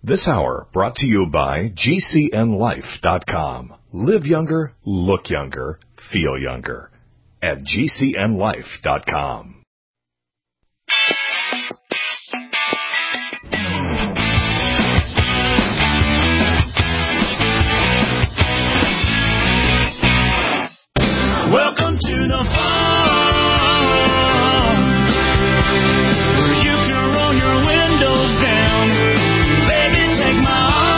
This hour brought to you by GCNLife.com. Live younger, look younger, feel younger. At GCNLife.com. Welcome to the farm, where you can roll your windows down. Baby, take my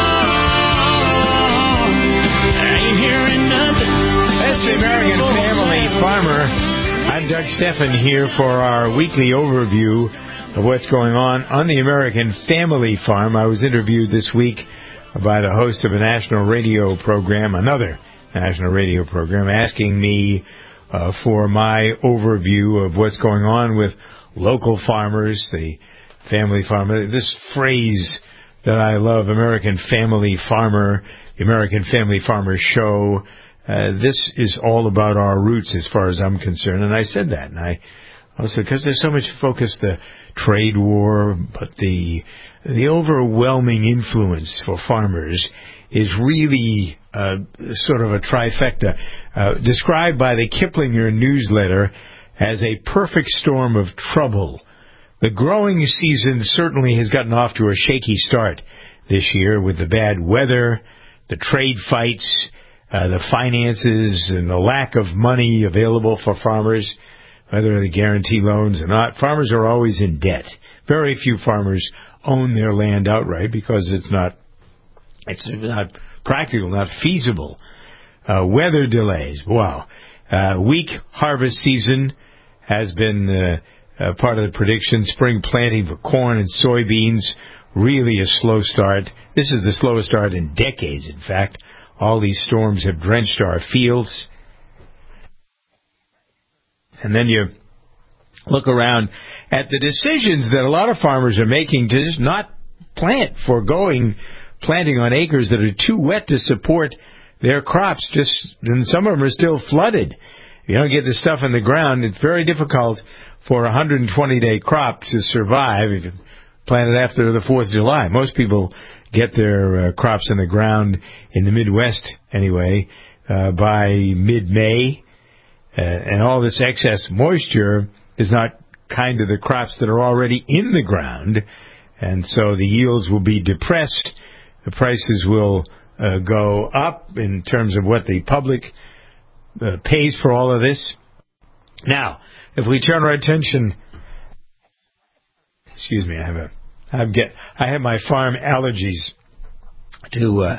arm. I ain't hearing nothing. That's the American Family Farmer. I'm Doug Stephan here for our weekly overview of what's going on the American Family Farm. I was interviewed this week by the host of a national radio program, another national radio program, asking me for my overview of what's going on with local farmers, the family farmer. This phrase that I love, American Family Farmer, the American Family Farmer Show, this is all about our roots as far as I'm concerned. And I said that, and I also, because there's so much focus, the trade war, but the overwhelming influence for farmers is really sort of a trifecta, described by the Kiplinger newsletter as a perfect storm of trouble. The growing season certainly has gotten off to a shaky start this year with the bad weather, the trade fights, the finances, and the lack of money available for farmers, whether they guarantee loans or not. Farmers are always in debt. Very few farmers own their land outright because it's not practical, not feasible. Weather delays. Wow. Weak harvest season has been part of the prediction. Spring planting for corn and soybeans, really a slow start. This is the slowest start in decades, in fact. All these storms have drenched our fields. And then you look around at the decisions that a lot of farmers are making to just not plant, foregoing planting on acres that are too wet to support their crops. And some of them are still flooded. If you don't get the stuff in the ground, it's very difficult for a 120-day crop to survive if you plant it after the 4th of July. Most people get their crops in the ground in the Midwest, anyway, by mid-May. And all this excess moisture is not kind of the crops that are already in the ground. And so the yields will be depressed. The prices will go up in terms of what the public pays for all of this. Now, if we turn our attention, excuse me, I have my farm allergies to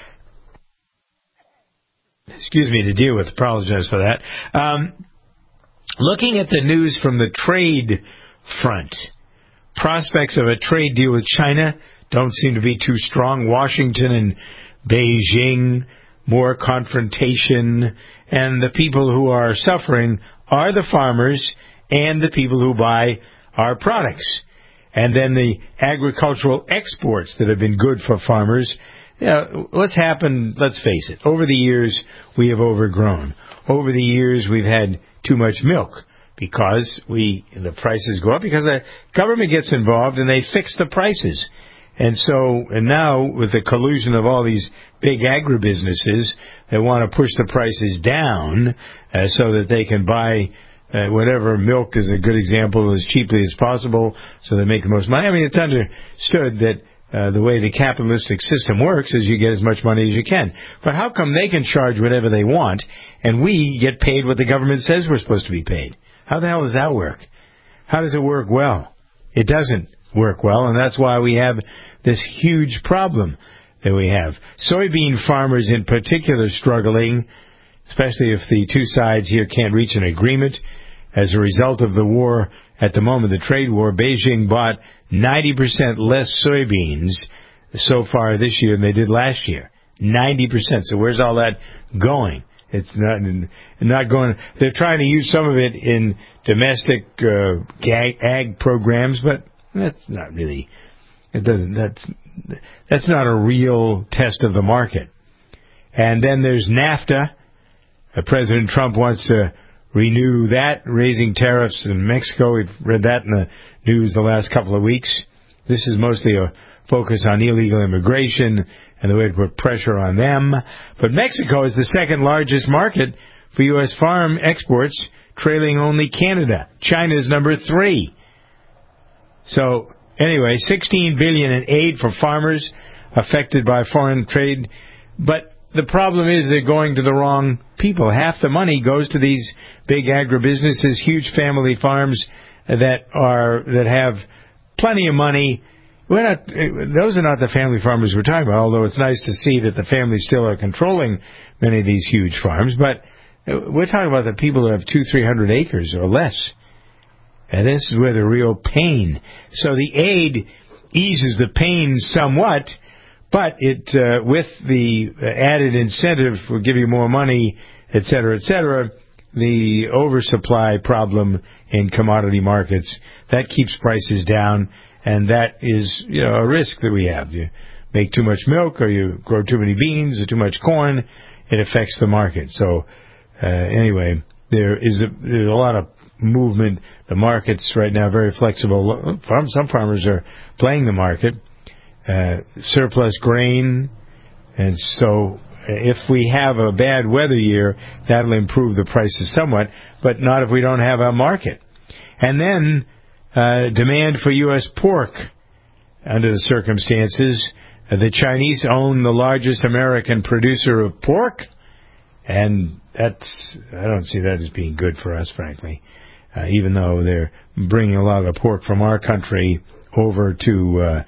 deal with. Apologize for that. Looking at the news from the trade front, prospects of a trade deal with China don't seem to be too strong. Washington and Beijing, more confrontation, and the people who are suffering are the farmers and the people who buy our products. And then the agricultural exports that have been good for farmers. What's happened, let's face it, over the years we have overgrown. Over the years we've had too much milk because the prices go up because the government gets involved and they fix the prices. And now with the collusion of all these big agribusinesses, they want to push the prices down so that they can buy whatever milk is a good example as cheaply as possible so they make the most money. I mean, it's understood that the way the capitalistic system works is you get as much money as you can. But how come they can charge whatever they want and we get paid what the government says we're supposed to be paid? How the hell does that work? How does it work well? It doesn't work well, and that's why we have this huge problem that we have. Soybean farmers in particular struggling, especially if the two sides here can't reach an agreement. As a result of the war at the moment, the trade war, Beijing bought 90% less soybeans so far this year than they did last year. 90%. So where's all that going? It's not going. They're trying to use some of it in domestic ag programs, but that's not really. That's not a real test of the market. And then there's NAFTA. President Trump wants to renew that, raising tariffs in Mexico. We've read that in the news the last couple of weeks. This is mostly a focus on illegal immigration and the way to put pressure on them. But Mexico is the second largest market for U.S. farm exports, trailing only Canada. China is number 3. So, anyway, $16 billion in aid for farmers affected by foreign trade. But the problem is they're going to the wrong people. Half the money goes to these big agribusinesses, huge family farms that have plenty of money. Those are not the family farmers we're talking about, although it's nice to see that the families still are controlling many of these huge farms. But we're talking about the people who have 200-300 acres or less. And this is where the real pain. So the aid eases the pain somewhat, but it with the added incentive, we'll give you more money, et cetera, the oversupply problem in commodity markets, that keeps prices down, and that is a risk that we have. You make too much milk, or you grow too many beans, or too much corn, it affects the market. So anyway, there's a lot of movement. The market's right now very flexible. Some farmers are playing the market. Surplus grain, and so if we have a bad weather year, that'll improve the prices somewhat, but not if we don't have a market. And then demand for U.S. pork under the circumstances. The Chinese own the largest American producer of pork, and I don't see that as being good for us, frankly, even though they're bringing a lot of the pork from our country over to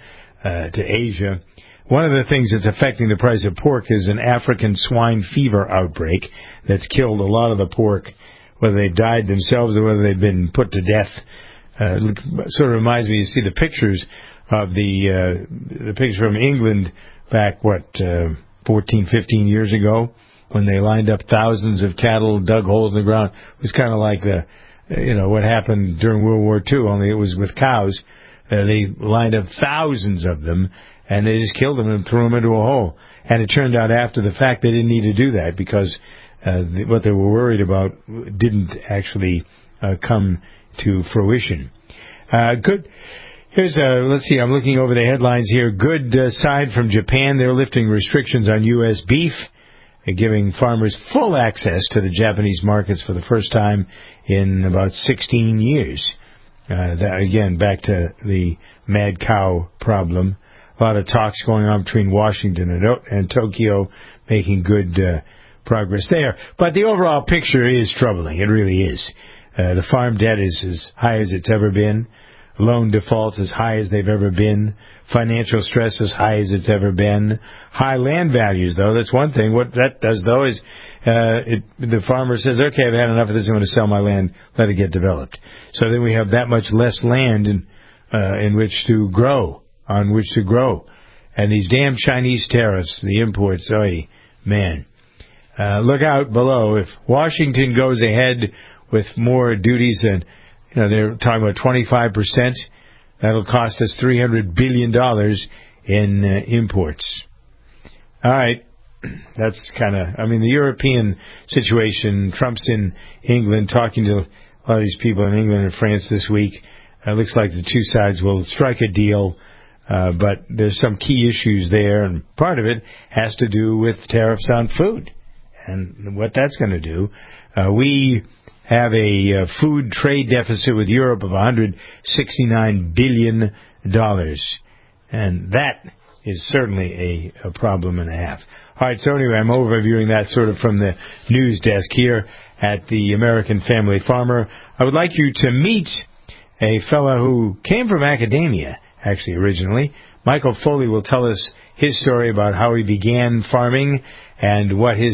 Asia. One of the things that's affecting the price of pork is an African swine fever outbreak that's killed a lot of the pork, whether they've died themselves or whether they've been put to death. Sort of reminds me, you see the pictures of the picture from England back, 14, 15 years ago, when they lined up thousands of cattle, dug holes in the ground. It was kind of like what happened during World War II, only it was with cows. They lined up thousands of them, and they just killed them and threw them into a hole. And it turned out after the fact they didn't need to do that because what they were worried about didn't actually come to fruition. Good. Here's let's see, I'm looking over the headlines here. Good side from Japan. They're lifting restrictions on U.S. beef, giving farmers full access to the Japanese markets for the first time in about 16 years. That, again, back to the mad cow problem. A lot of talks going on between Washington and Tokyo, making good progress there. But the overall picture is troubling. It really is. The farm debt is as high as it's ever been. Loan defaults as high as they've ever been. Financial stress as high as it's ever been. High land values, though. That's one thing. What that does, though, is the farmer says, okay, I've had enough of this. I'm going to sell my land. Let it get developed. So then we have that much less land in which to grow, on which to grow. And these damn Chinese tariffs, the imports, man. Look out below. If Washington goes ahead with more duties, and they're talking about 25%, that'll cost us $300 billion in imports. All right. That's kind of, the European situation, Trump's in England talking to a lot of these people in England and France this week. It looks like the two sides will strike a deal, but there's some key issues there, and part of it has to do with tariffs on food and what that's going to do. We have a food trade deficit with Europe of $169 billion, and that is certainly a problem and a half. All right, so anyway, I'm overviewing that sort of from the news desk here at the American Family Farmer. I would like you to meet a fellow who came from academia, actually, originally. Michael Foley will tell us his story about how he began farming and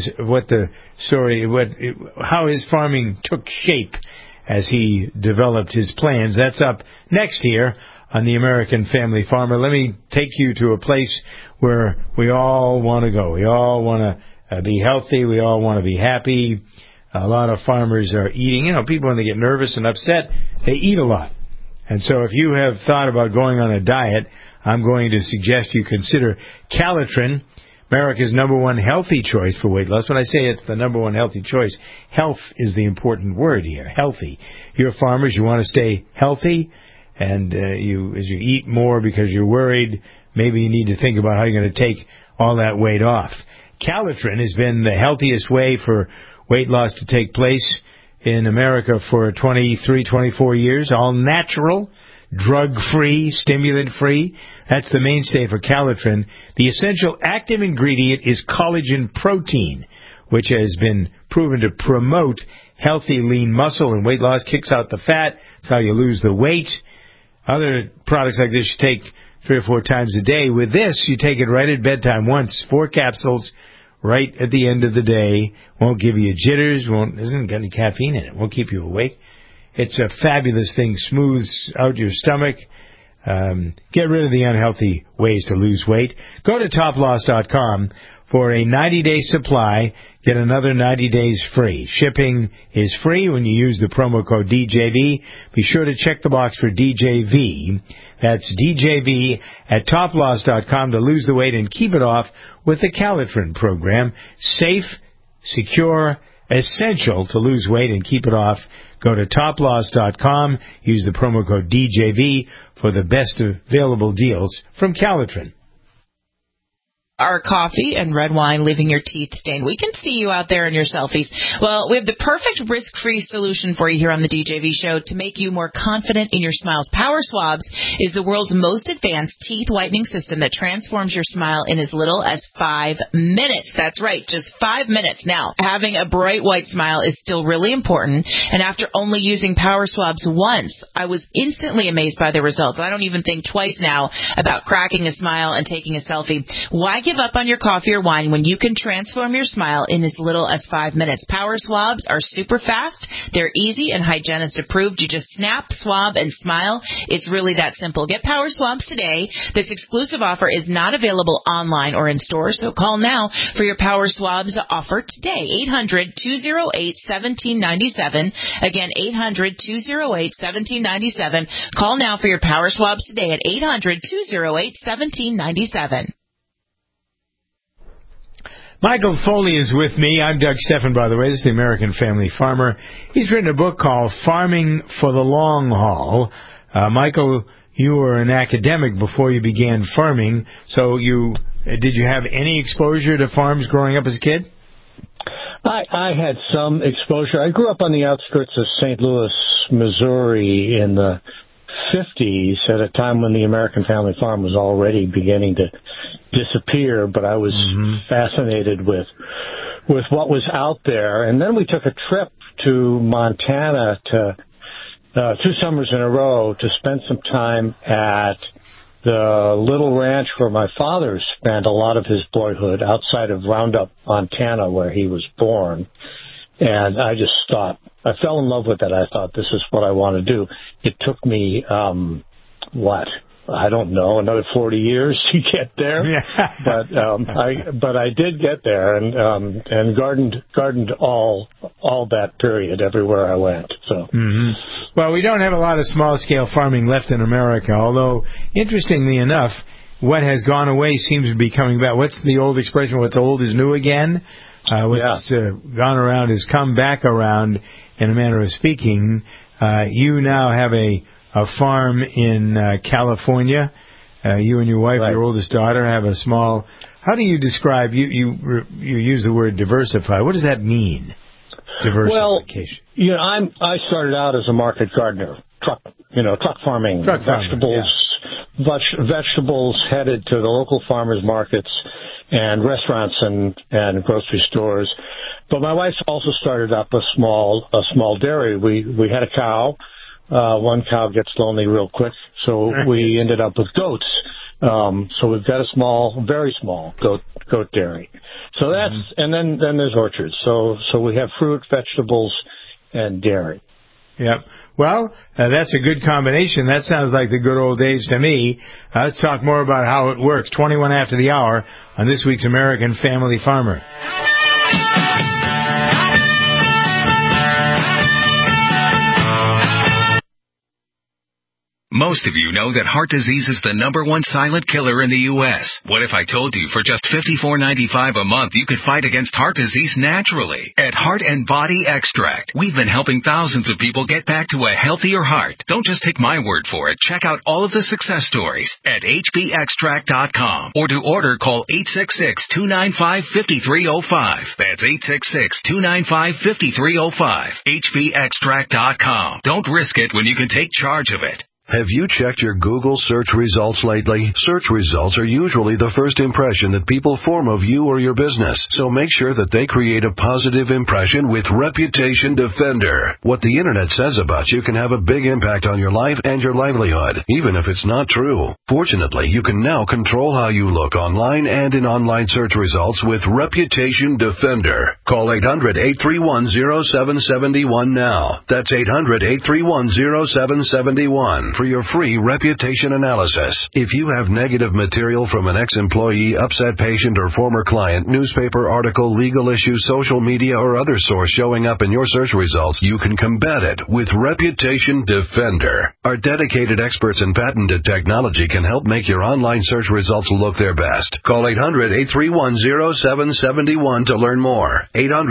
how his farming took shape as he developed his plans. That's up next here on the American Family Farmer. Let me take you to a place where we all want to go. We all want to be healthy. We all want to be happy. A lot of farmers are eating. People, when they get nervous and upset, they eat a lot. And so if you have thought about going on a diet, I'm going to suggest you consider Calitrin, America's number one healthy choice for weight loss. When I say it's the number one healthy choice, health is the important word here, healthy. You're farmers, you want to stay healthy, and as you eat more because you're worried, maybe you need to think about how you're going to take all that weight off. Calitrin has been the healthiest way for weight loss to take place in America for 23, 24 years. All natural, drug-free, stimulant-free. That's the mainstay for Calitrin. The essential active ingredient is collagen protein, which has been proven to promote healthy lean muscle and weight loss, kicks out the fat. That's how you lose the weight. Other products like this you take 3 or 4 times a day. With this, you take it right at bedtime once, 4 capsules right at the end of the day. Won't give you jitters, isn't got any caffeine in it, won't keep you awake. It's a fabulous thing, smooths out your stomach. Get rid of the unhealthy ways to lose weight. Go to toploss.com for a 90-day supply. Get another 90 days free. Shipping is free when you use the promo code DJV. Be sure to check the box for DJV. That's DJV at toploss.com to lose the weight and keep it off with the Calitrin program. Safe, secure, essential to lose weight and keep it off. Go to toploss.com. Use the promo code DJV for the best available deals from Calitrin. Our coffee and red wine leaving your teeth stained. We can see you out there in your selfies. Well, we have the perfect risk-free solution for you here on the DJV show to make you more confident in your smiles. Power Swabs is the world's most advanced teeth whitening system that transforms your smile in as little as 5 minutes. That's right, just 5 minutes. Now, having a bright white smile is still really important, and after only using Power Swabs once, I was instantly amazed by the results. I don't even think twice now about cracking a smile and taking a selfie. Why give up on your coffee or wine when you can transform your smile in as little as 5 minutes? Power Swabs are super fast. They're easy and hygienist approved. You just snap, swab, and smile. It's really that simple. Get Power Swabs today. This exclusive offer is not available online or in stores, so call now for your Power Swabs offer today. 800-208-1797. Again, 800-208-1797. Call now for your Power Swabs today at 800-208-1797. Michael Foley is with me. I'm Doug Stephan, by the way. This is the American Family Farmer. He's written a book called Farming for the Long Haul. Michael, you were an academic before you began farming, so did you have any exposure to farms growing up as a kid? I had some exposure. I grew up on the outskirts of St. Louis, Missouri in the 50s, at a time when the American Family Farm was already beginning to disappear, but I was fascinated with what was out there. And then we took a trip to Montana to 2 summers in a row to spend some time at the little ranch where my father spent a lot of his boyhood, outside of Roundup, Montana, where he was born. And I just thought, I fell in love with it. I thought, this is what I want to do. It took me, I don't know, another 40 years to get there. Yeah. But I did get there and gardened all that period everywhere I went. So. Well, we don't have a lot of small scale farming left in America, although interestingly enough, what has gone away seems to be coming back. What's the old expression? What's old is new again. What's gone around has come back around, in a manner of speaking. You now have a farm in California. You and your wife, your oldest daughter, have a small. How do you describe? You use the word diversify. What does that mean? Diversification. Well, I started out as a market gardener, truck farming, vegetables headed to the local farmers markets and restaurants and grocery stores. But my wife also started up a small dairy. We had a cow. One cow gets lonely real quick, so we ended up with goats. So we've got a very small goat dairy. So that's and then there's orchards. So we have fruit, vegetables, and dairy. Yep. Well, that's a good combination. That sounds like the good old days to me. Let's talk more about how it works. 21 after the hour on this week's American Family Farmer. Most of you know that heart disease is the #1 silent killer in the U.S. What if I told you for just $54.95 a month you could fight against heart disease naturally? At Heart and Body Extract, we've been helping thousands of people get back to a healthier heart. Don't just take my word for it. Check out all of the success stories at hbextract.com. Or to order, call 866-295-5305. That's 866-295-5305. hbextract.com. Don't risk it when you can take charge of it. Have you checked your Google search results lately? Search results are usually the first impression that people form of you or your business, so make sure that they create a positive impression with Reputation Defender. What the Internet says about you can have a big impact on your life and your livelihood, even if it's not true. Fortunately, you can now control how you look online and in online search results with Reputation Defender. Call 800-831-0771 now. That's 800-831-0771. For your free reputation analysis. If you have negative material from an ex-employee, upset patient, or former client, newspaper article, legal issue, social media, or other source showing up in your search results, you can combat it with Reputation Defender. Our dedicated experts in patented technology can help make your online search results look their best. Call 800-831-0771 to learn more.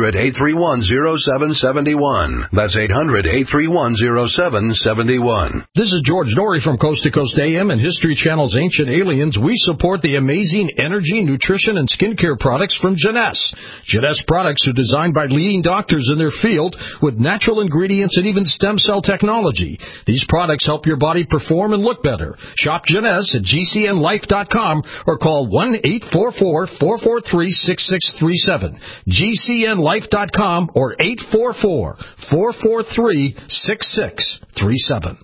800-831-0771. That's 800-831-0771. This is George Norrie from Coast to Coast AM and History Channel's Ancient Aliens. We support the amazing energy, nutrition, and skincare products from Jeunesse. Jeunesse products are designed by leading doctors in their field with natural ingredients and even stem cell technology. These products help your body perform and look better. Shop Jeunesse at gcnlife.com or call 1-844-443-6637. gcnlife.com or 844-443-6637.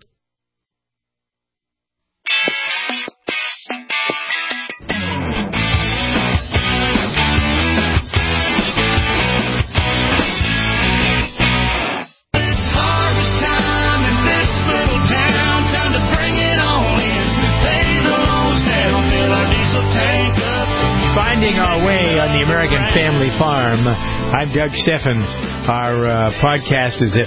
Finding our way on the American Family Farm. I'm Doug Steffen. Our podcast is at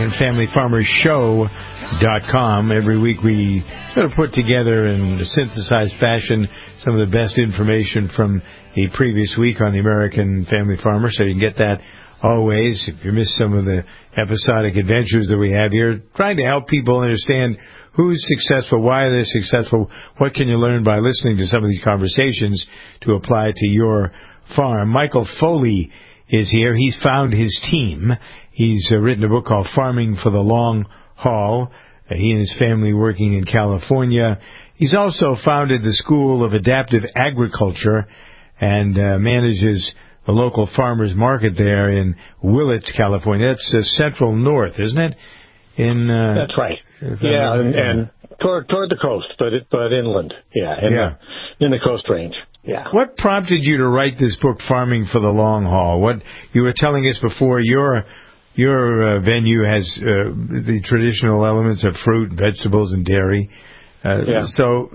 AmericanFamilyFarmersShow.com. Every week we sort of put together in a synthesized fashion some of the best information from the previous week on the American Family Farmer, so you can get that always. If you missed some of the episodic adventures that we have here, trying to help people understand who's successful, why they're successful, what can you learn by listening to some of these conversations to apply to your farm. Michael Foley is here. He's found his team. He's written a book called Farming for the Long Haul. He and his family working in California. He's also founded the School of Adaptive Agriculture and manages the local farmers market there in Willits, California. That's central north, isn't it? That's right. Yeah, and toward the coast, but inland. Yeah, in the Coast Range. Yeah. What prompted you to write this book, Farming for the Long Haul? What you were telling us before, your venue has the traditional elements of fruit, vegetables, and dairy. So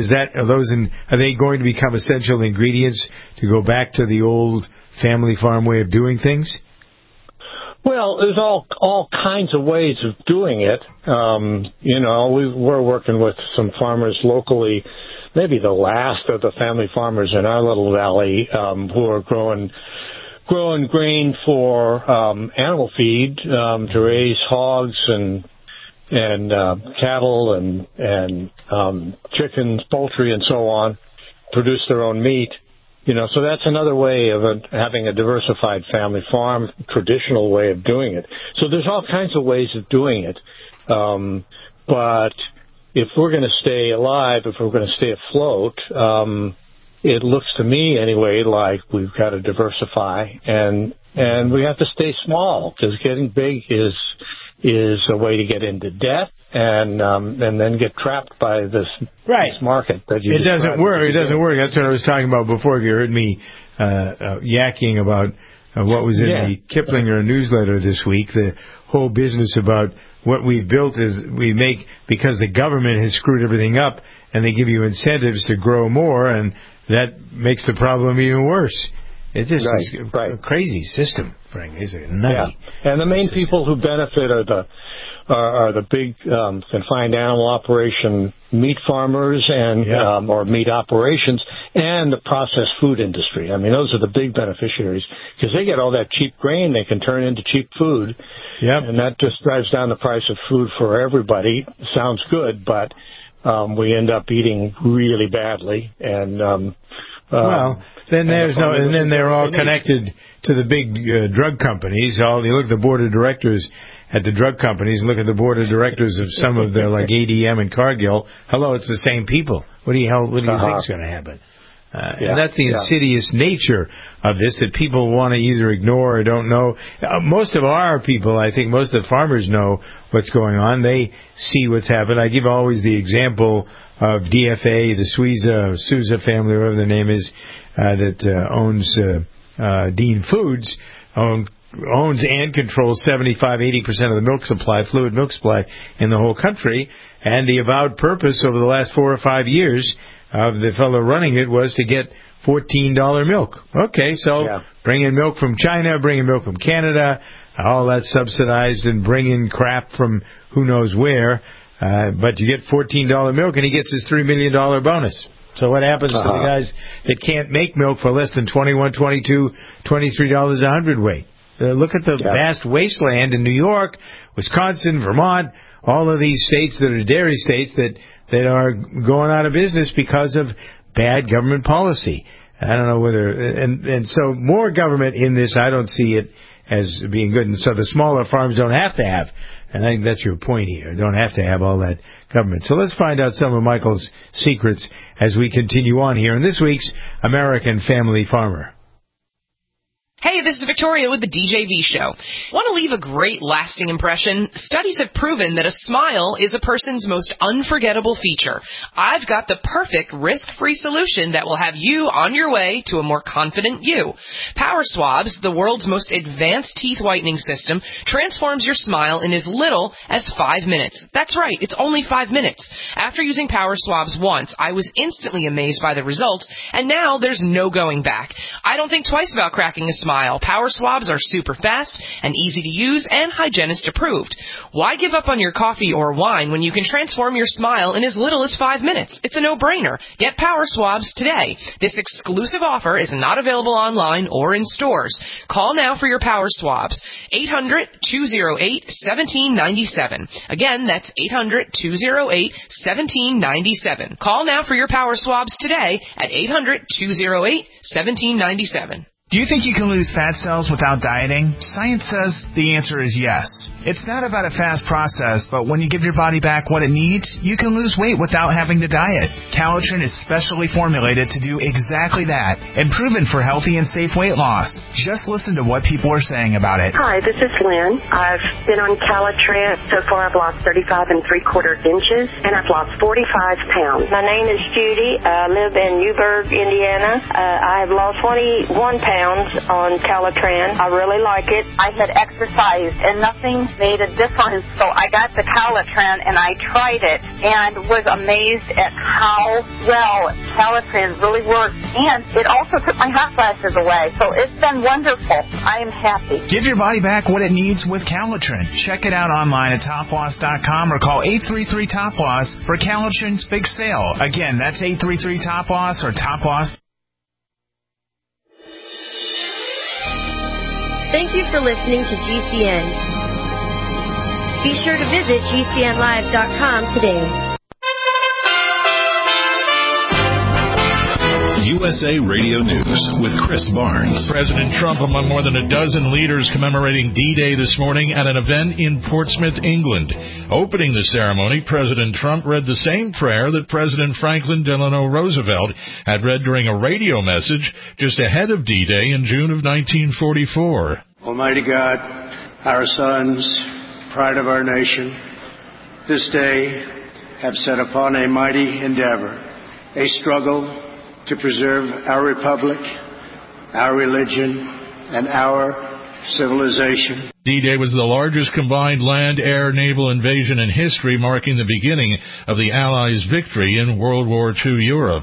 are they going to become essential ingredients to go back to the old family farm way of doing things? Well, there's all kinds of ways of doing it. We're working with some farmers locally, maybe the last of the family farmers in our little valley, who are growing grain for animal feed to raise hogs and cattle and chickens, poultry, and so on, produce their own meat. So that's another way of having a diversified family farm, traditional way of doing it. So there's all kinds of ways of doing it. But if we're going to stay alive, if we're going to stay afloat, it looks to me anyway like we've got to diversify and we have to stay small, because getting big is a way to get into debt and then get trapped by this market that you. It doesn't work. It doesn't work. That's what I was talking about before. If you heard me yakking about what was in the Kiplinger newsletter this week, the whole business about what we've built is we make because the government has screwed everything up, and they give you incentives to grow more, and that makes the problem even worse. It's just a crazy system, Frank. It's nutty. Yeah. And the main people who benefit are the are the big confined animal operation meat farmers and or meat operations, and the processed food industry. I mean, those are the big beneficiaries because they get all that cheap grain they can turn into cheap food, and that just drives down the price of food for everybody. Sounds good, but we end up eating really badly, and then they're all connected to the big drug companies. You look at the board of directors at the drug companies, look at the board of directors of some of the like ADM and Cargill. Hello, it's the same people. What do you think is going to happen? And that's the insidious nature of this, that people want to either ignore or don't know. Most of our people, I think most of the farmers know what's going on. They see what's happened. I give always the example of DFA, the Souza family, whatever the name is, that owns Dean Foods, owns and controls 75-80% of the milk supply, fluid milk supply in the whole country. And the avowed purpose over the last 4 or 5 years of the fellow running it was to get $14 milk. Okay, so bring in milk from China, bring in milk from Canada, all that subsidized, and bring in crap from who knows where. But you get $14 milk, and he gets his $3 million bonus. So what happens to the guys that can't make milk for less than $21, $22, $23 a hundredweight? Look at the vast wasteland in New York, Wisconsin, Vermont, all of these states that are dairy states that are going out of business because of bad government policy. I don't know whether, and so more government in this, I don't see it as being good. And so the smaller farms don't have to have, and I think that's your point here, don't have to have all that government. So let's find out some of Michael's secrets as we continue on here in this week's American Family Farmer. Hey, this is Victoria with the DJV Show. Want to leave a great lasting impression? Studies have proven that a smile is a person's most unforgettable feature. I've got the perfect risk-free solution that will have you on your way to a more confident you. Power Swabs, the world's most advanced teeth whitening system, transforms your smile in as little as 5 minutes. That's right, it's only 5 minutes. After using Power Swabs once, I was instantly amazed by the results, and now there's no going back. I don't think twice about cracking a smile. Power Swabs are super fast and easy to use and hygienist approved. Why give up on your coffee or wine when you can transform your smile in as little as 5 minutes? It's a no-brainer. Get Power Swabs today. This exclusive offer is not available online or in stores. Call now for your Power Swabs. 800-208-1797. Again, that's 800-208-1797. Call now for your Power Swabs today at 800-208-1797. Do you think you can lose fat cells without dieting? Science says the answer is yes. It's not about a fast process, but when you give your body back what it needs, you can lose weight without having to diet. Calitrin is specially formulated to do exactly that and proven for healthy and safe weight loss. Just listen to what people are saying about it. Hi, this is Lynn. I've been on Calitrin. So far I've lost 35 3/4 inches and I've lost 45 pounds. My name is Judy. I live in Newburgh, Indiana. I have lost 21 pounds on Calitrin. I really like it. I had exercised and nothing made a difference. So I got the Calitrin and I tried it and was amazed at how well Calitrin really works. And it also took my hot flashes away. So it's been wonderful. I am happy. Give your body back what it needs with Calitrin. Check it out online at toploss.com or call 833-TOP-LOSS for Calitrin's big sale. Again, that's 833-TOP-LOSS or Top-Loss. Thank you for listening to GCN. Be sure to visit GCNlive.com today. USA Radio News with Chris Barnes. President Trump among more than a dozen leaders commemorating D-Day this morning at an event in Portsmouth, England. Opening the ceremony, President Trump read the same prayer that President Franklin Delano Roosevelt had read during a radio message just ahead of D-Day in June of 1944. Almighty God, our sons, pride of our nation, this day have set upon a mighty endeavor, a struggle to preserve our republic, our religion, and our civilization. D-Day was the largest combined land, air, naval invasion in history, marking the beginning of the Allies' victory in World War II Europe.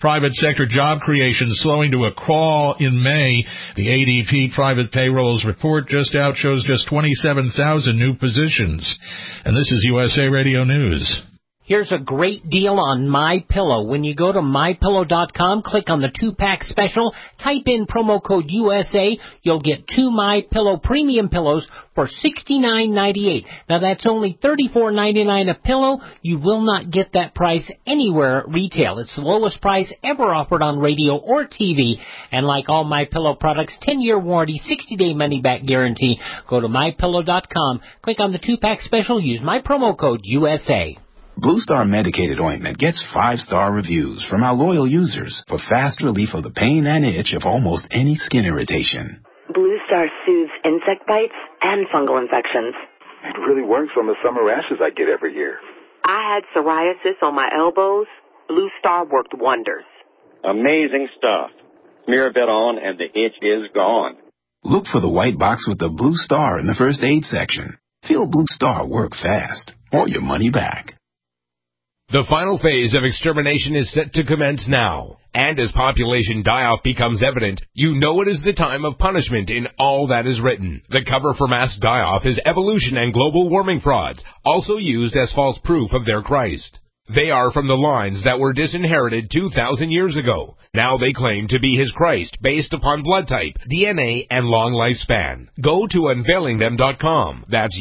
Private sector job creation slowing to a crawl in May. The ADP private payrolls report just out shows just 27,000 new positions. And this is USA Radio News. Here's a great deal on MyPillow. When you go to MyPillow.com, click on the 2-pack special, type in promo code USA, you'll get 2 MyPillow premium pillows for $69.98. Now that's only $34.99 a pillow. You will not get that price anywhere at retail. It's the lowest price ever offered on radio or TV. And like all MyPillow products, 10-year warranty, 60-day money-back guarantee. Go to MyPillow.com, click on the 2-pack special, use my promo code USA. Blue Star Medicated Ointment gets 5-star reviews from our loyal users for fast relief of the pain and itch of almost any skin irritation. Blue Star soothes insect bites and fungal infections. It really works on the summer rashes I get every year. I had psoriasis on my elbows. Blue Star worked wonders. Amazing stuff. Smear a bit on and the itch is gone. Look for the white box with the Blue Star in the first aid section. Feel Blue Star work fast or your money back. The final phase of extermination is set to commence now. And as population die-off becomes evident, you know it is the time of punishment in all that is written. The cover for mass die-off is evolution and global warming frauds, also used as false proof of their Christ. They are from the lines that were disinherited 2,000 years ago. Now they claim to be his Christ based upon blood type, DNA, and long lifespan. Go to unveilingthem.com. That's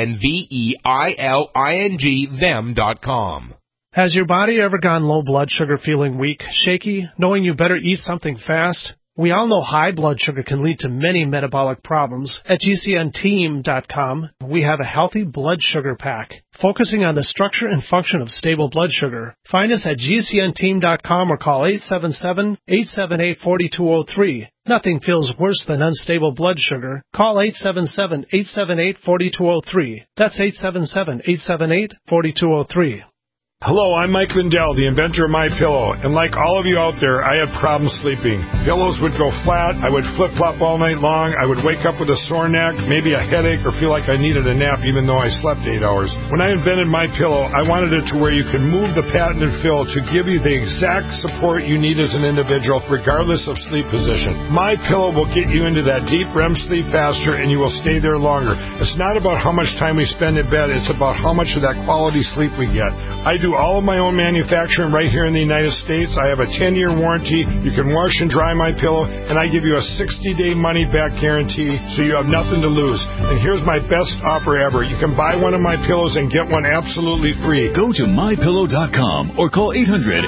UNVEILING them.com. Has your body ever gone low blood sugar, feeling weak, shaky, knowing you better eat something fast? We all know high blood sugar can lead to many metabolic problems. At GCNteam.com, we have a healthy blood sugar pack, focusing on the structure and function of stable blood sugar. Find us at GCNteam.com or call 877-878-4203. Nothing feels worse than unstable blood sugar. Call 877-878-4203. That's 877-878-4203. Hello, I'm Mike Lindell, the inventor of MyPillow, and like all of you out there, I had problems sleeping. Pillows would go flat, I would flip-flop all night long, I would wake up with a sore neck, maybe a headache, or feel like I needed a nap even though I slept 8 hours. When I invented MyPillow, I wanted it to where you can move the patented fill to give you the exact support you need as an individual, regardless of sleep position. MyPillow will get you into that deep REM sleep faster, and you will stay there longer. It's not about how much time we spend in bed, it's about how much of that quality sleep we get. I do all of my own manufacturing right here in the United States. I have a 10-year warranty. You can wash and dry MyPillow, and I give you a 60-day money-back guarantee, so you have nothing to lose. And here's my best offer ever. You can buy one of my pillows and get one absolutely free. Go to MyPillow.com or call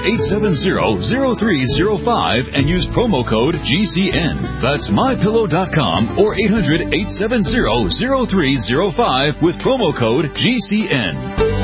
800-870-0305 and use promo code GCN. That's MyPillow.com or 800-870-0305 with promo code GCN.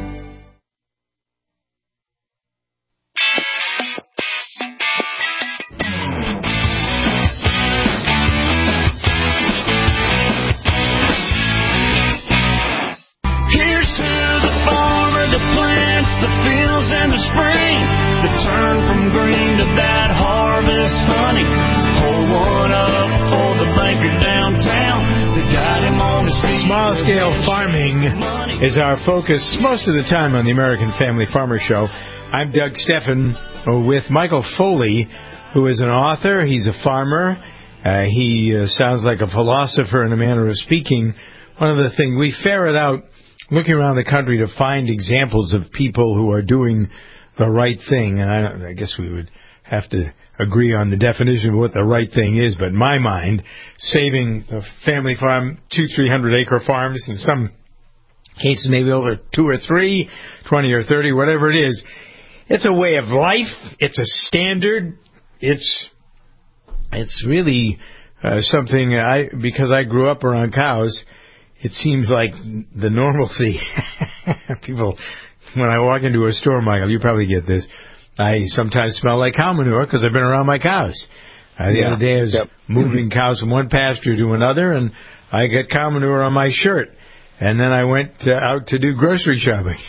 Small-scale farming is our focus most of the time on the American Family Farmer Show. I'm Doug Steffen with Michael Foley, who is an author. He's a farmer. He sounds like a philosopher in a manner of speaking. One of the things we ferret out, looking around the country to find examples of people who are doing the right thing, and I guess we would have to agree on the definition of what the right thing is, but in my mind, saving a family farm, 200-300 acre farms, in some cases maybe over 2 or 3, 20 or 30, whatever it is, it's a way of life, it's a standard, it's really something, because I grew up around cows, it seems like the normalcy. People, when I walk into a store, Michael, you probably get this, I sometimes smell like cow manure because I've been around my cows. The other day I was moving cows from one pasture to another, and I got cow manure on my shirt. And then I went out to do grocery shopping.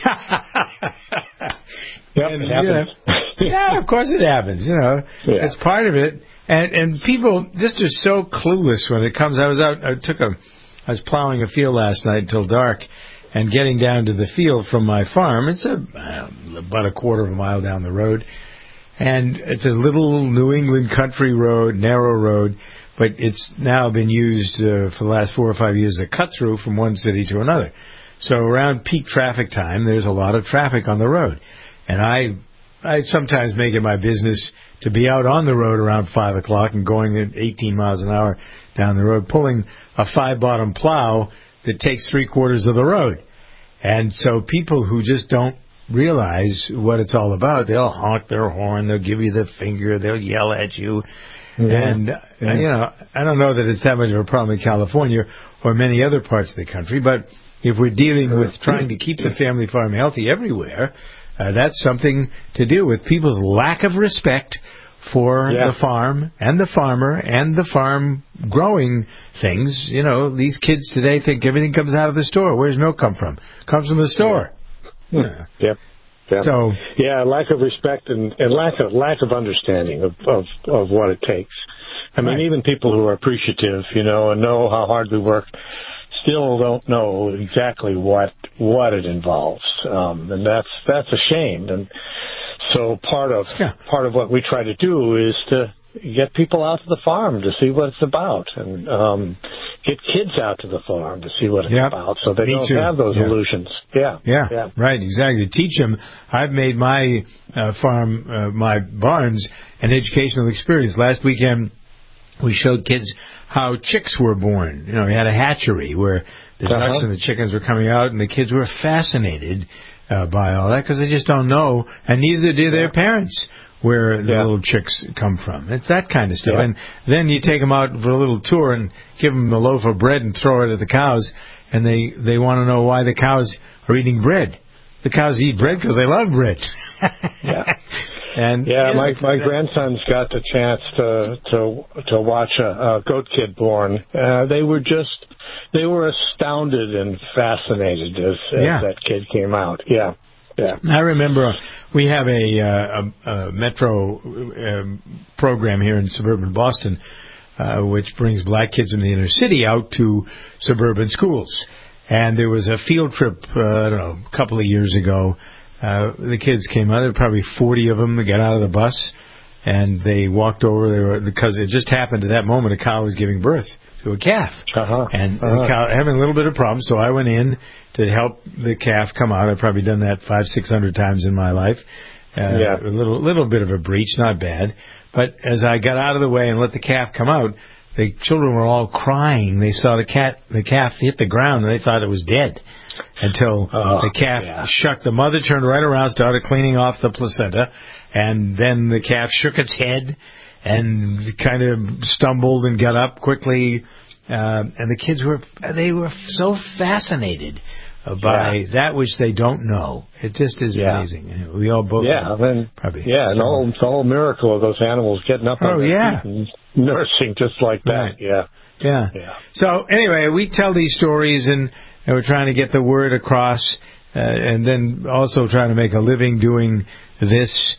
It happens. Yeah, of course it happens. It's part of it. And people just are so clueless when it comes. I was plowing a field last night till dark. And getting down to the field from my farm, it's about a quarter of a mile down the road. And it's a little New England country road, narrow road, but it's now been used for the last 4 or 5 years as a cut-through from one city to another. So around peak traffic time, there's a lot of traffic on the road. And I sometimes make it my business to be out on the road around 5 o'clock and going at 18 miles an hour down the road, pulling a 5-bottom plow that takes 3/4 of the road. And so people who just don't realize what it's all about, they'll honk their horn, they'll give you the finger, they'll yell at you. Yeah. And, I don't know that it's that much of a problem in California or many other parts of the country, but if we're dealing with trying to keep the family farm healthy everywhere, that's something to do with people's lack of respect for the farm and the farmer and the farm growing things. These kids today think everything comes out of the store. Where's milk come from? Comes from the store. Yeah. Yep. So lack of respect and lack of understanding of what it takes. I mean, even people who are appreciative, and know how hard we work, still don't know exactly what it involves, and that's a shame. And so part of what we try to do is to get people out to the farm to see what it's about, and get kids out to the farm to see what it's about, so they don't have those illusions. Yeah, right, exactly. Teach them. I've made my farm, my barns, an educational experience. Last weekend, we showed kids how chicks were born. We had a hatchery where the ducks and the chickens were coming out, and the kids were fascinated by all that because they just don't know, and neither do their parents, where the little chicks come from. It's that kind of stuff. And then you take them out for a little tour and give them a loaf of bread and throw it at the cows, and they want to know why the cows are eating bread. The cows eat bread because they love bread. And my grandsons got the chance to watch a goat kid born. They were astounded and fascinated as that kid came out. Yeah. I remember we have a metro program here in suburban Boston, which brings black kids in the inner city out to suburban schools. And there was a field trip, a couple of years ago. The kids came out. There were probably 40 of them. They got out of the bus, and they walked over. Because it just happened at that moment, a cow was giving birth to a calf. And the cow having a little bit of problem, so I went in to help the calf come out. I've probably done that 500-600 times in my life. A little bit of a breach, not bad. But as I got out of the way and let the calf come out, the children were all crying. They saw the calf hit the ground, and they thought it was dead. Until the calf shucked. The mother turned right around, started cleaning off the placenta, and then the calf shook its head and kind of stumbled and got up quickly. And the kids were so fascinated by that which they don't know. It just is amazing. We all both probably. Yeah, and it's the whole miracle of those animals getting up on their feet and nursing just like that. Right. Yeah. So anyway, we tell these stories and we're trying to get the word across, and then also trying to make a living doing this.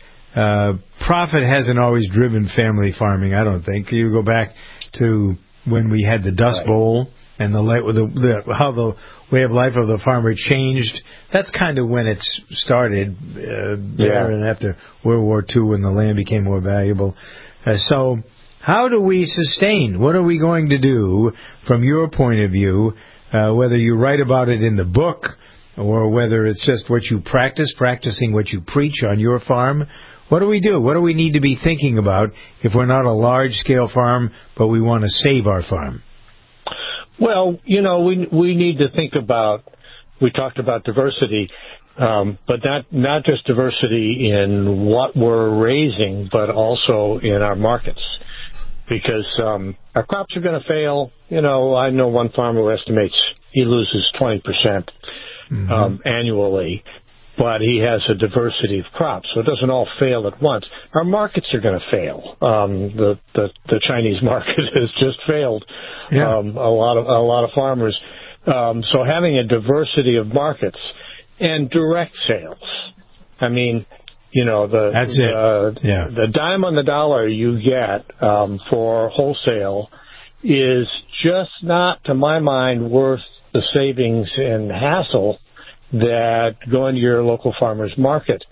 Profit hasn't always driven family farming, I don't think. You go back to when we had the Dust Bowl and how the way of life of the farmer changed. That's kind of when it started, and after World War II when the land became more valuable. So how do we sustain? What are we going to do from your point of view? Whether you write about it in the book or whether it's just what you practicing what you preach on your farm. What do we do? What do we need to be thinking about if we're not a large-scale farm, but we want to save our farm? Well, we need to think about, we talked about diversity, but not just diversity in what we're raising, but also in our markets. Because our crops are going to fail. I know one farmer who estimates he loses 20% annually, but he has a diversity of crops, so it doesn't all fail at once. Our markets are going to fail. The Chinese market has just failed. A lot of farmers. So having a diversity of markets and direct sales. I mean, the dime on the dollar you get for wholesale is just not, to my mind, worth the savings and hassle that going to your local farmer's market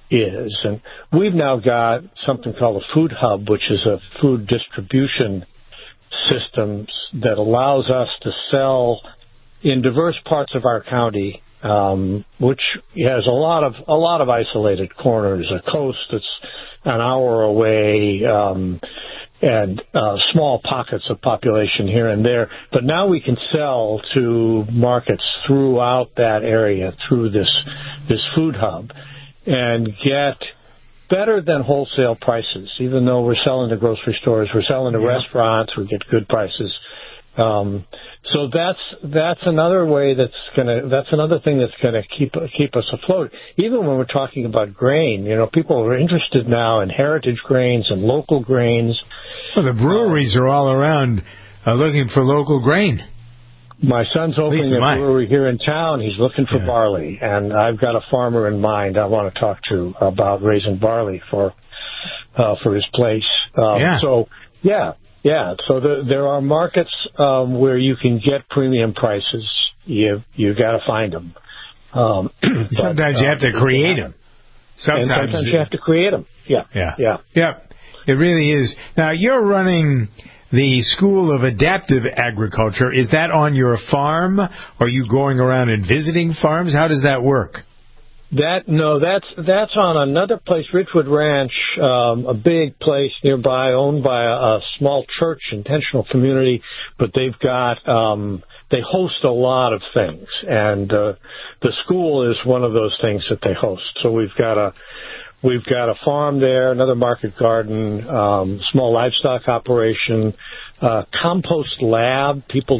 is. And we've now got something called a food hub, which is a food distribution system that allows us to sell in diverse parts of our county, which has a lot of isolated corners, a coast that's an hour away, and small pockets of population here and there. But now we can sell to markets throughout that area through this food hub and get better than wholesale prices. Even though we're selling to grocery stores, we're selling to restaurants, we get good prices. So that's another way that's another thing that's gonna keep us afloat. Even when we're talking about grain, people are interested now in heritage grains and local grains. Well, the breweries are all around looking for local grain. My son's opening a brewery here in town. He's looking for barley, and I've got a farmer in mind I want to talk to about raising barley for his place. So there are markets where you can get premium prices. You got to find them. Sometimes you have to create them. Sometimes you have to create them. Yeah. It really is. Now, you're running the School of Adaptive Agriculture. Is that on your farm? Are you going around and visiting farms? How does that work? That's on another place, Ridgewood Ranch, a big place nearby, owned by a small church, Intentional Community, but they've got they host a lot of things, and the school is one of those things that they host. So we've got a farm there, another market garden, small livestock operation, compost lab, people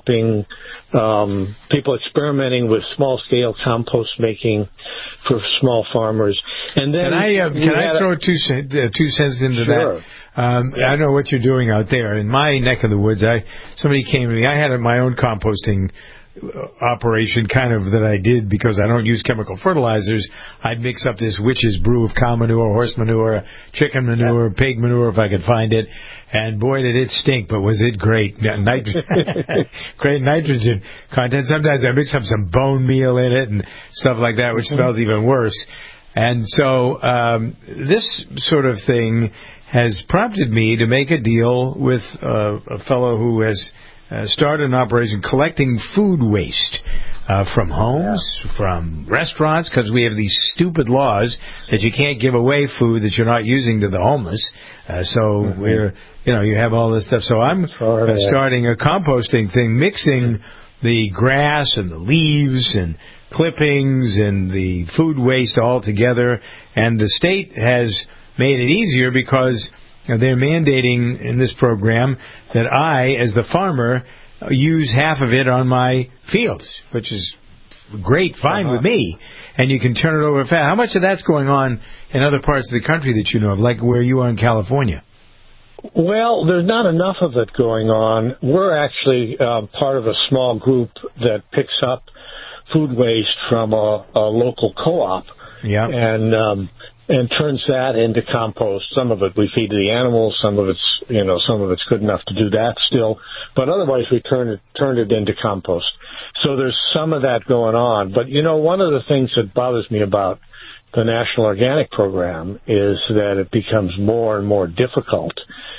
experimenting with small-scale compost making for small farmers. And then can I throw two cents into that? I know what you're doing out there. In my neck of the woods, somebody came to me. I had my own composting operation kind of that I did because I don't use chemical fertilizers. I'd mix up this witch's brew of cow manure, horse manure, chicken manure, pig manure if I could find it. And boy, did it stink, but was it great. Great nitrogen content. Sometimes I mix up some bone meal in it and stuff like that, which smells even worse. And so this sort of thing has prompted me to make a deal with a fellow who has started an operation collecting food waste from homes, from restaurants, because we have these stupid laws that you can't give away food that you're not using to the homeless. You have all this stuff. So I'm starting a composting thing, mixing the grass and the leaves and clippings and the food waste all together. And the state has made it easier because they're mandating in this program that I, as the farmer, use half of it on my fields, which is fine with me. And you can turn it over fast. How much of that's going on in other parts of the country that you know of, like where you are in California? Well, there's not enough of it going on. We're actually part of a small group that picks up food waste from a local co-op. Yeah. And turns that into compost. Some of it we feed to the animals. Some of it's good enough to do that still. But otherwise, we turn it into compost. So there's some of that going on. But one of the things that bothers me about the National Organic Program is that it becomes more and more difficult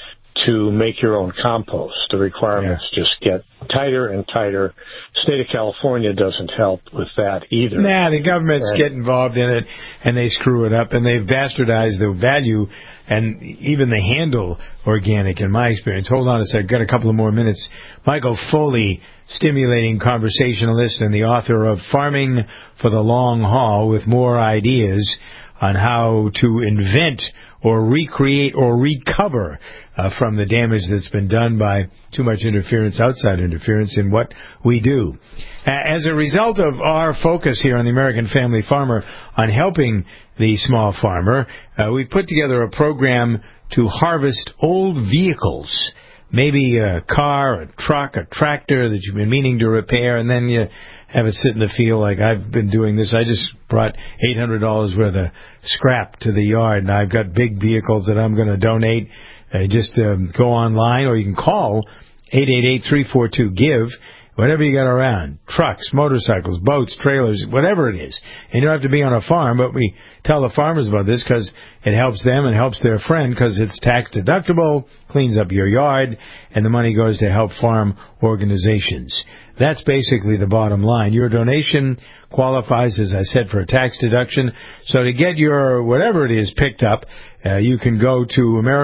to make your own compost. The requirements just get tighter and tighter. State of California doesn't help with that either. The governments get involved in it, and they screw it up, and they've bastardized the value and even the handle organic, in my experience. Hold on a sec. Got a couple of more minutes. Michael Foley, stimulating conversationalist and the author of Farming for the Long Haul, with more ideas on how to invent or recreate or recover from the damage that's been done by too much interference, outside interference in what we do. As a result of our focus here on the American Family Farmer on helping the small farmer, we put together a program to harvest old vehicles, maybe a car, a truck, a tractor that you've been meaning to repair, and then you have it sit in the field like I've been doing this. I just brought $800 worth of scrap to the yard, and I've got big vehicles that I'm going to donate. Just go online, or you can call 888-342-GIVE. whatever you got around, trucks, motorcycles, boats, trailers, whatever it is. And you don't have to be on a farm, but we tell the farmers about this because it helps them and helps their friend because it's tax deductible, cleans up your yard, and the money goes to help farm organizations. That's basically the bottom line. Your donation qualifies, as I said, for a tax deduction. So to get your whatever it is picked up, you can go to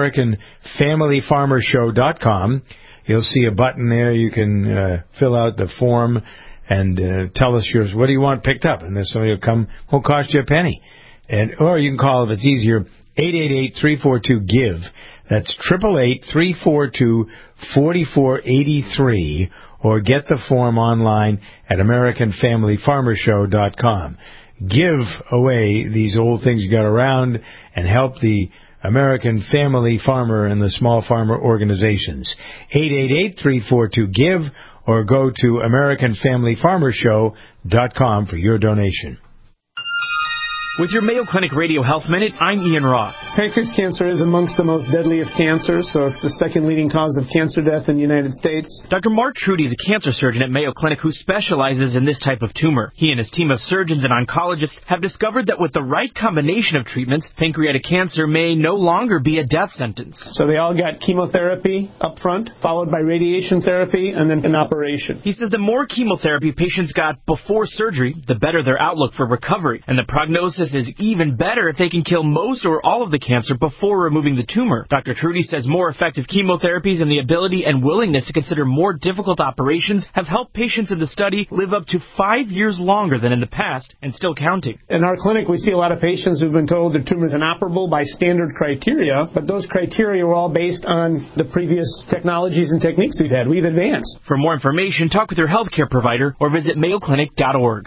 AmericanFamilyFarmerShow.com. You'll see a button there. You can fill out the form and tell us what do you want picked up. And then somebody will come. Won't cost you a penny. Or you can call, if it's easier, 888-342-GIVE. That's 888-342-4483. Or get the form online at AmericanFamilyFarmerShow.com. Give away these old things you got around and help the American family farmer and the small farmer organizations. 888-342-GIVE or go to AmericanFamilyFarmerShow.com for your donation. With your Mayo Clinic Radio Health Minute, I'm Ian Roth. Pancreas cancer is amongst the most deadly of cancers, so it's the second leading cause of cancer death in the United States. Dr. Mark Trudy is a cancer surgeon at Mayo Clinic who specializes in this type of tumor. He and his team of surgeons and oncologists have discovered that with the right combination of treatments, pancreatic cancer may no longer be a death sentence. So they all got chemotherapy up front, followed by radiation therapy, and then an operation. He says the more chemotherapy patients got before surgery, the better their outlook for recovery, and the prognosis is even better if they can kill most or all of the cancer before removing the tumor. Dr. Trudy says more effective chemotherapies and the ability and willingness to consider more difficult operations have helped patients in the study live up to 5 years longer than in the past and still counting. In our clinic, we see a lot of patients who've been told their tumor is inoperable by standard criteria, but those criteria were all based on the previous technologies and techniques we've had. We've advanced. For more information, talk with your healthcare provider or visit mayoclinic.org.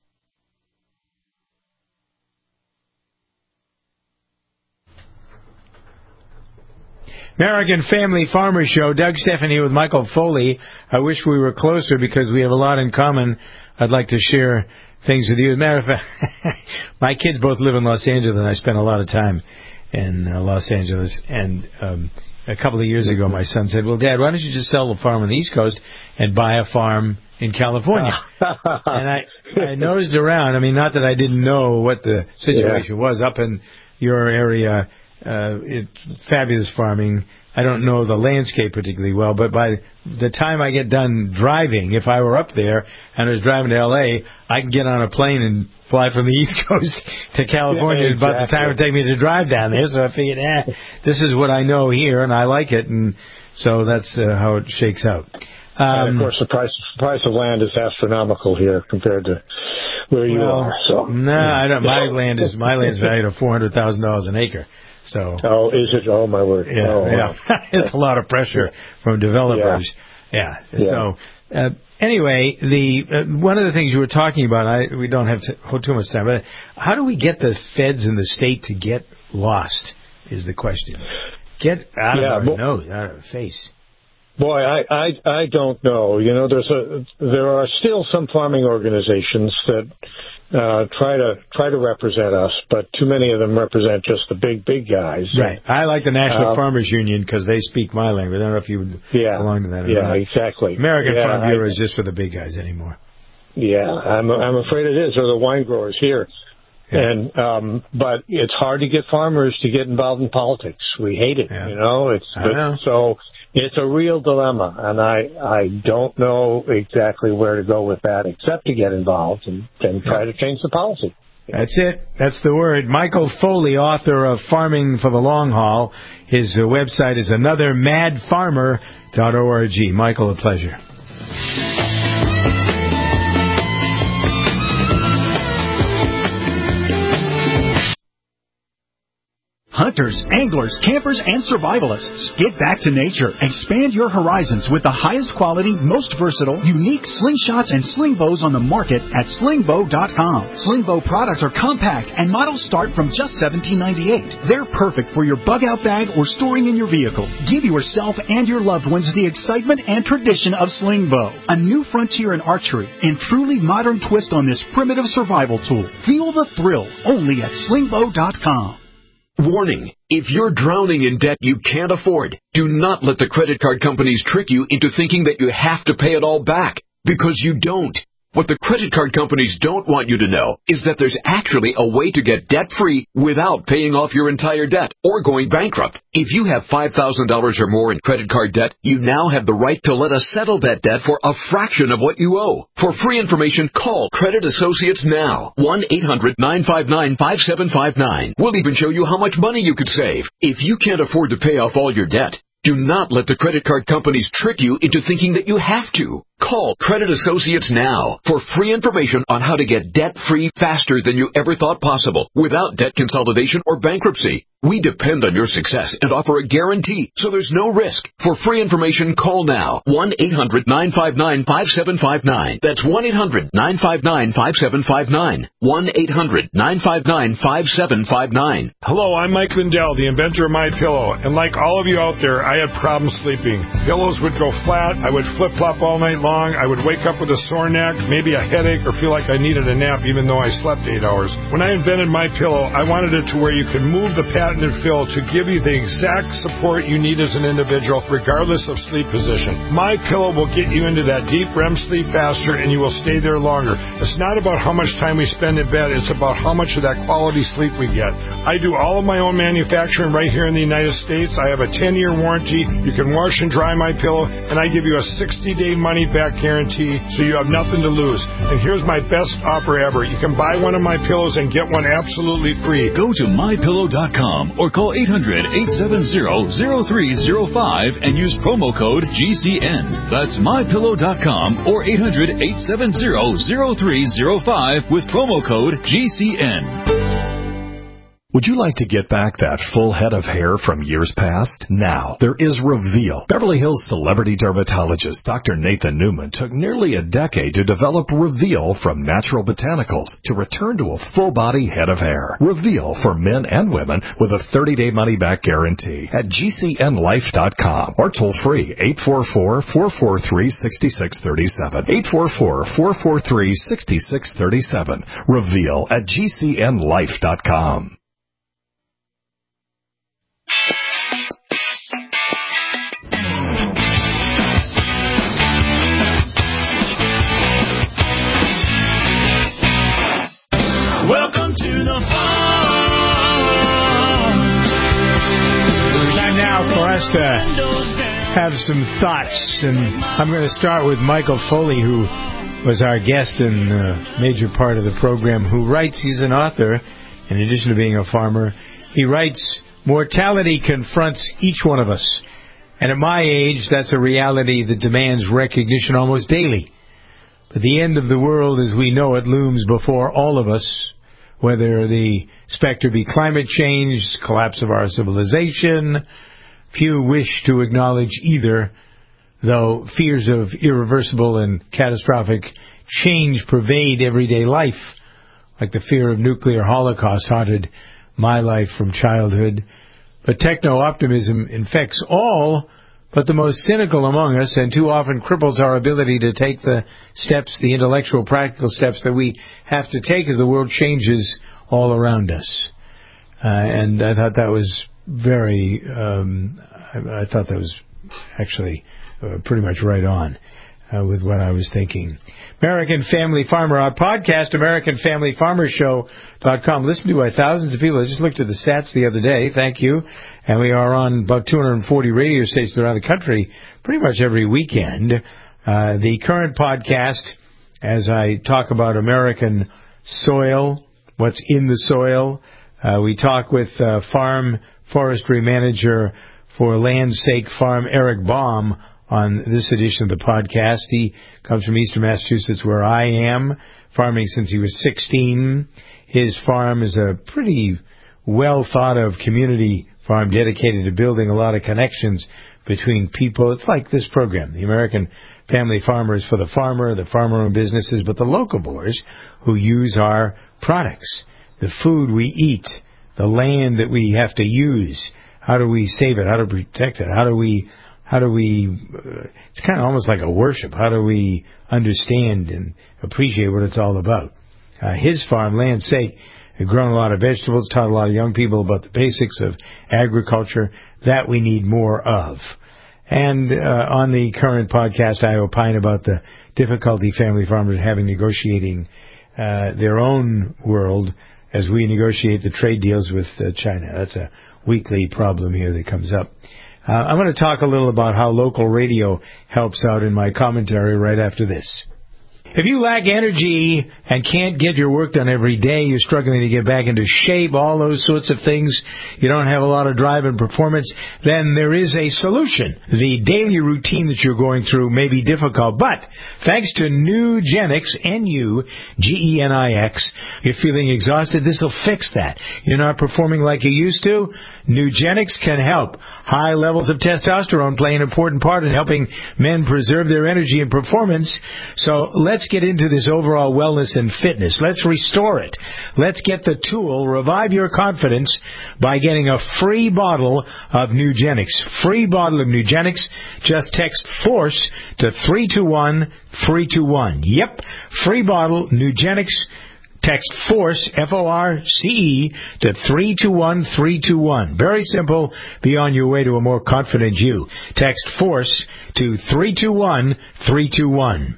American Family Farmer Show. Doug Stephan here with Michael Foley. I wish we were closer because we have a lot in common. I'd like to share things with you. As a matter of fact, my kids both live in Los Angeles, and I spent a lot of time in Los Angeles. And a couple of years ago, my son said, well, Dad, why don't you just sell the farm on the East Coast and buy a farm in California? And I nosed around. I mean, not that I didn't know what the situation was up in your area. It's fabulous farming. I don't know the landscape particularly well, but by the time I get done driving, if I were up there and I was driving to L.A., I can get on a plane and fly from the East Coast to California about the time it would take me to drive down there. So I figured, this is what I know here, and I like it, and so that's how it shakes out. And of course, the price of land is astronomical here compared to where you are. So I don't. My land's valued at $400,000 an acre. So. Oh, is it? Oh, my word. Yeah, wow. It's a lot of pressure from developers. Yeah. So, anyway, one of the things you were talking about, we don't have to hold too much time, but how do we get the feds in the state to get lost is the question. Get out of our nose, out of our face. Boy, I don't know. You know, there are still some farming organizations that try to represent us, but too many of them represent just the big guys. Right. I like the National Farmers Union because they speak my language. I don't know if you would belong to that. Yeah, exactly. American Farm Bureau is just for the big guys anymore. Yeah, I'm afraid it is. Or the wine growers here. Yeah. And but it's hard to get farmers to get involved in politics. We hate it. Yeah. You know, so. It's a real dilemma, and I don't know exactly where to go with that except to get involved and try to change the policy. That's it. That's the word. Michael Foley, author of Farming for the Long Haul. His website is anothermadfarmer.org. Michael, a pleasure. Hunters, anglers, campers, and survivalists. Get back to nature. Expand your horizons with the highest quality, most versatile, unique slingshots and sling bows on the market at slingbow.com. Slingbow products are compact and models start from just $17.98. They're perfect for your bug-out bag or storing in your vehicle. Give yourself and your loved ones the excitement and tradition of Slingbow. A new frontier in archery and truly modern twist on this primitive survival tool. Feel the thrill only at slingbow.com. Warning, if you're drowning in debt you can't afford, do not let the credit card companies trick you into thinking that you have to pay it all back. Because you don't. What the credit card companies don't want you to know is that there's actually a way to get debt-free without paying off your entire debt or going bankrupt. If you have $5,000 or more in credit card debt, you now have the right to let us settle that debt for a fraction of what you owe. For free information, call Credit Associates now. 1-800-959-5759. We'll even show you how much money you could save. If you can't afford to pay off all your debt, do not let the credit card companies trick you into thinking that you have to. Call Credit Associates now for free information on how to get debt-free faster than you ever thought possible without debt consolidation or bankruptcy. We depend on your success and offer a guarantee, so there's no risk. For free information, call now. 1-800-959-5759. That's 1-800-959-5759. 1-800-959-5759. Hello, I'm Mike Lindell, the inventor of MyPillow, and like all of you out there, I had problems sleeping. Pillows would go flat, I would flip-flop all night long, I would wake up with a sore neck, maybe a headache, or feel like I needed a nap even though I slept 8 hours. When I invented MyPillow, I wanted it to where you could move the patented fill to give you the exact support you need as an individual, regardless of sleep position. MyPillow will get you into that deep REM sleep faster, and you will stay there longer. It's not about how much time we spend in bed, it's about how much of that quality sleep we get. I do all of my own manufacturing right here in the United States. I have a 10-year warranty. You can wash and dry MyPillow, and I give you a 60-day money-back guarantee, so you have nothing to lose. And here's my best offer ever. You can buy one of my pillows and get one absolutely free. Go to MyPillow.com or call 800-870-0305 and use promo code GCN. That's MyPillow.com or 800-870-0305 with promo code GCN. Would you like to get back that full head of hair from years past? Now, there is Reveal. Beverly Hills celebrity dermatologist Dr. Nathan Newman took nearly a decade to develop Reveal from natural botanicals to return to a full-body head of hair. Reveal for men and women with a 30-day money-back guarantee at GCNlife.com or toll free 844-443-6637. 844-443-6637. Reveal at GCNlife.com. Welcome to the farm. Time now for us to have some thoughts, and I'm going to start with Michael Foley, who was our guest in a major part of the program, who writes, he's an author, in addition to being a farmer. He writes, mortality confronts each one of us, and at my age, that's a reality that demands recognition almost daily. But the end of the world as we know it looms before all of us, whether the specter be climate change, collapse of our civilization. Few wish to acknowledge either, though fears of irreversible and catastrophic change pervade everyday life, like the fear of nuclear holocaust haunted my life from childhood. But techno-optimism infects all but the most cynical among us, and too often cripples our ability to take the steps, the intellectual, practical steps that we have to take as the world changes all around us. And I thought that was very, I thought that was actually pretty much right on with what I was thinking. American Family Farmer, our podcast, AmericanFamilyFarmerShow.com. Listened to by thousands of people. I just looked at the stats the other day. Thank you. And we are on about 240 radio stations around the country pretty much every weekend. The current podcast, as I talk about American soil, what's in the soil, we talk with farm forestry manager for Land's Sake Farm, Eric Baum, on this edition of the podcast. He comes from Eastern Massachusetts, where I am, farming since he was 16. His farm is a pretty well-thought-of community farm dedicated to building a lot of connections between people. It's like this program, the American Family Farmer is for the farmer-owned businesses, but the locavores who use our products, the food we eat, the land that we have to use. How do we save it? How do we protect it? How do we it's kind of almost like a worship. How do we understand and appreciate what it's all about? His farm, Land's Sake, had grown a lot of vegetables, taught a lot of young people about the basics of agriculture that we need more of. And on the current podcast, I opine about the difficulty family farmers are having negotiating their own world as we negotiate the trade deals with China. That's a weekly problem here that comes up. I'm going to talk a little about how local radio helps out in my commentary right after this. If you lack energy and can't get your work done every day, you're struggling to get back into shape, all those sorts of things, you don't have a lot of drive and performance, then there is a solution. The daily routine that you're going through may be difficult, but thanks to Nugenix, Nugenix, you're feeling exhausted, this will fix that. You're not performing like you used to? Nugenix can help. High levels of testosterone play an important part in helping men preserve their energy and performance. So let's get into this overall wellness and fitness. Let's restore it. Let's get the tool, revive your confidence, by getting a free bottle of Nugenix. Free bottle of Nugenix. Just text FORCE to 321-321. Yep, free bottle, Nugenix. Text FORCE, F-O-R-C-E, to 321-321. Very simple. Be on your way to a more confident you. Text FORCE to 321-321.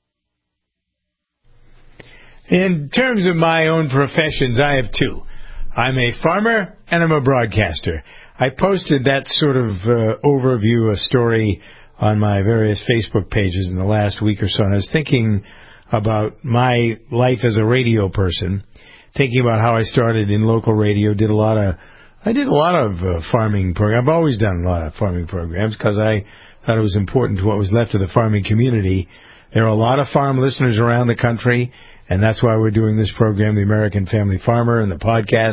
In terms of my own professions, I have two. I'm a farmer and I'm a broadcaster. I posted that sort of overview, a story on my various Facebook pages in the last week or so, and I was thinking about my life as a radio person, thinking about how I started in local radio, I did a lot of farming programs. I've always done a lot of farming programs because I thought it was important to what was left of the farming community. There are a lot of farm listeners around the country, and that's why we're doing this program, The American Family Farmer, and the podcast,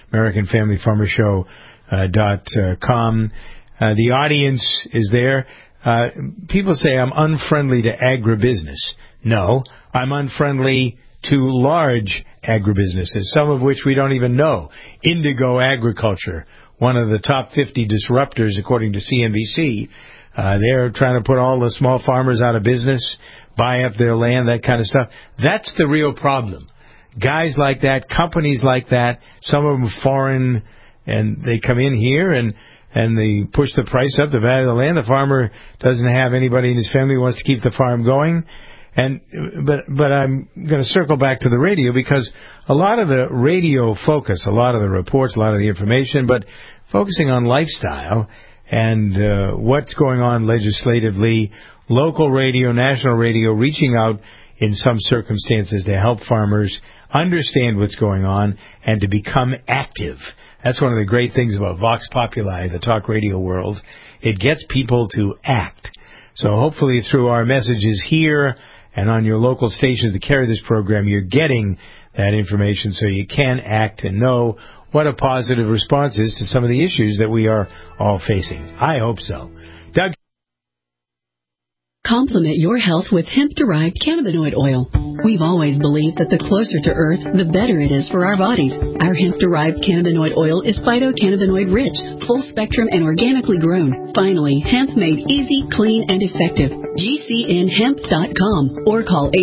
AmericanFamilyFarmerShow.com. The audience is there. People say I'm unfriendly to agribusiness. No, I'm unfriendly to large agribusinesses, some of which we don't even know. Indigo Agriculture, one of the top 50 disruptors according to CNBC. They're trying to put all the small farmers out of business, buy up their land, that kind of stuff. That's the real problem. Guys like that, companies like that, some of them foreign, and they come in here and they push the price up, the value of the land. The farmer doesn't have anybody in his family who wants to keep the farm going. But I'm going to circle back to the radio because a lot of the radio focus, a lot of the reports, a lot of the information, but focusing on lifestyle and what's going on legislatively, local radio, national radio, reaching out in some circumstances to help farmers understand what's going on and to become active. That's one of the great things about Vox Populi, the talk radio world. It gets people to act. So hopefully through our messages here and on your local stations that carry this program, you're getting that information so you can act and know what a positive response is to some of the issues that we are all facing. I hope so. Doug? Complement your health with hemp-derived cannabinoid oil. We've always believed that the closer to Earth, the better it is for our bodies. Our hemp-derived cannabinoid oil is phytocannabinoid-rich, full-spectrum, and organically grown. Finally, hemp made easy, clean, and effective. GCNhemp.com or call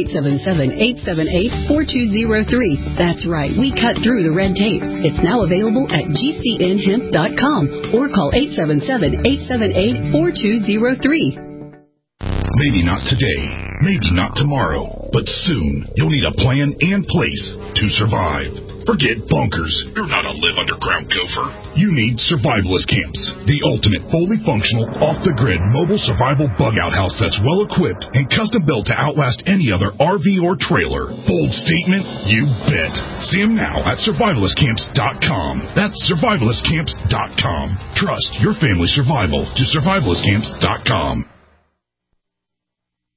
877-878-4203. That's right, we cut through the red tape. It's now available at GCNhemp.com or call 877-878-4203. Maybe not today, maybe not tomorrow, but soon you'll need a plan and place to survive. Forget bunkers. You're not a live underground gopher. You need survivalist camps, the ultimate fully functional, off-the-grid mobile survival bug-out house that's well-equipped and custom-built to outlast any other RV or trailer. Bold statement? You bet. See them now at survivalistcamps.com. That's survivalistcamps.com. Trust your family survival to survivalistcamps.com.